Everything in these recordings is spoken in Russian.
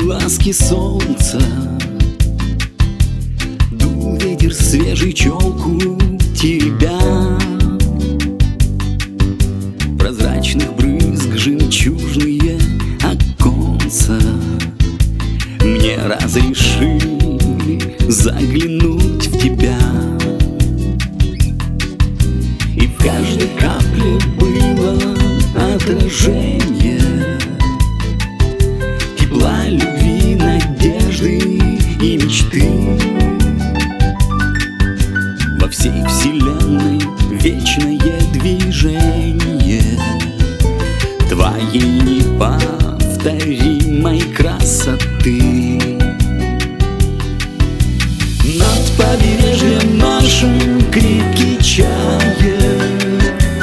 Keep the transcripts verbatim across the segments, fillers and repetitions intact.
глазки солнца, дул ветер свежий челку тебя, прозрачных брызг жемчужные оконца. Мне разрешили заглянуть в тебя, и в каждой капле было отражение тепла, любви, надежды и мечты. Во всей вселенной вечное движение твоей неповторимой красоты. Над побережьем нашим крики чаек,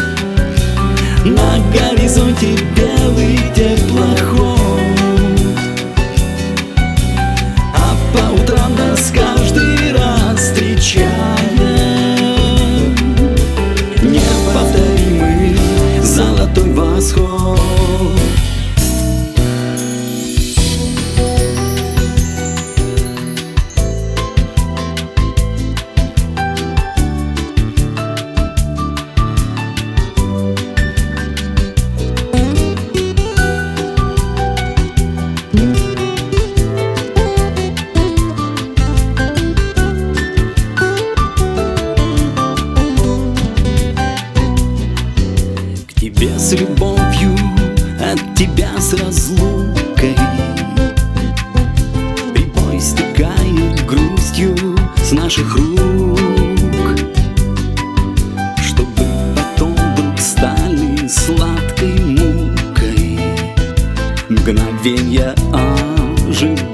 на горизонте белый теплоход, а по утрам нас каждый раз встречает неповторимый золотой восход. Тебе с любовью, от тебя с разлукой, прибой стекает грустью с наших рук, чтобы потом вдруг стали сладкой мукой мгновенья ожидания.